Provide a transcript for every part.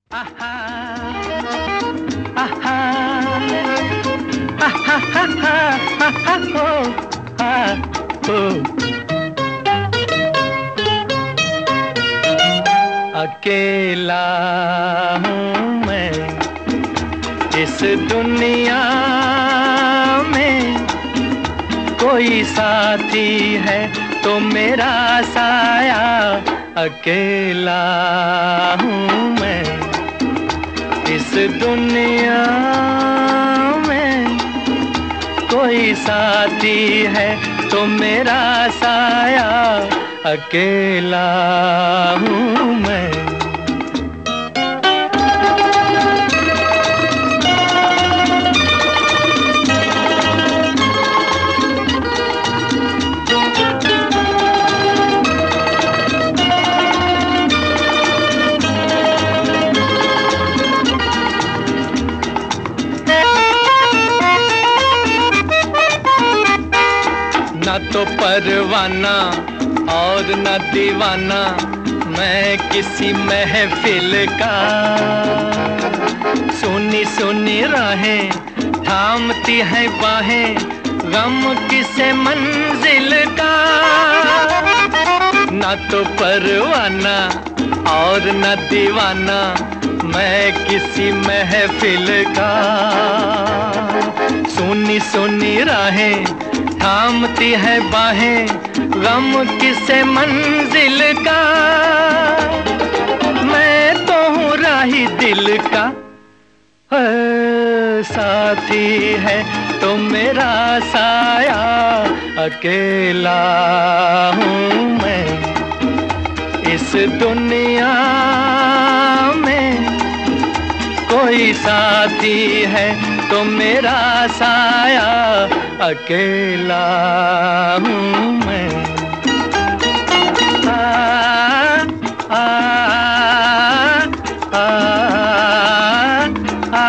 आहा, आहा, आहा, आहा, आहा, हो, हो। अकेला हूँ मैं इस दुनिया में, कोई साथी है तो मेरा साया। अकेला हूँ मैं इस दुनिया में, कोई साथी है तो मेरा साया। अकेला हूँ मैं। न तो परवाना और न दीवाना मैं किसी महफिल का। सुनी सुनी राहें थामती है बाहें, गम किसे मंजिल का। न तो परवाना और न दीवाना मैं किसी महफिल का। सुनी सुनी राहें थामती है बाहें, गम किसे मंजिल का। मैं तो हूँ राही दिल का, साथी है तो मेरा साया। अकेला हूँ मैं इस दुनिया में, कोई साथी है तो मेरा साया। अकेला हूँ मैं। आ, आ, आ,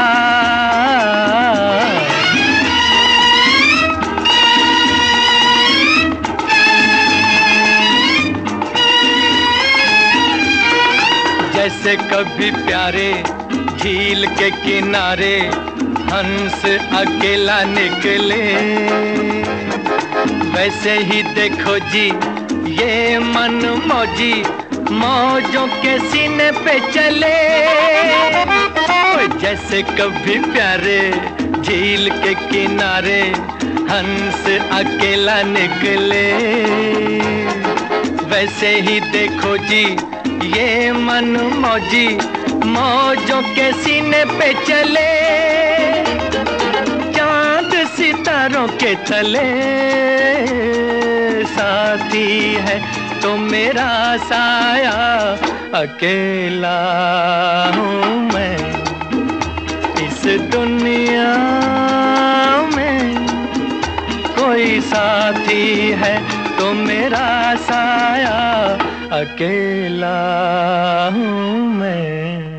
जैसे कभी प्यारे झील के किनारे हंस अकेला निकले, वैसे ही देखो जी ये मन मौजी मौजों के सीने पे चले। जैसे कभी प्यारे झील के किनारे हंस अकेला निकले, वैसे ही देखो जी ये मन मौजी मौजों के सीने पे चले। चांद सितारों के तले साथी है तो मेरा साया। अकेला हूँ मैं इस दुनिया में, कोई साथी है तो मेरा साया। अकेला हूँ मैं।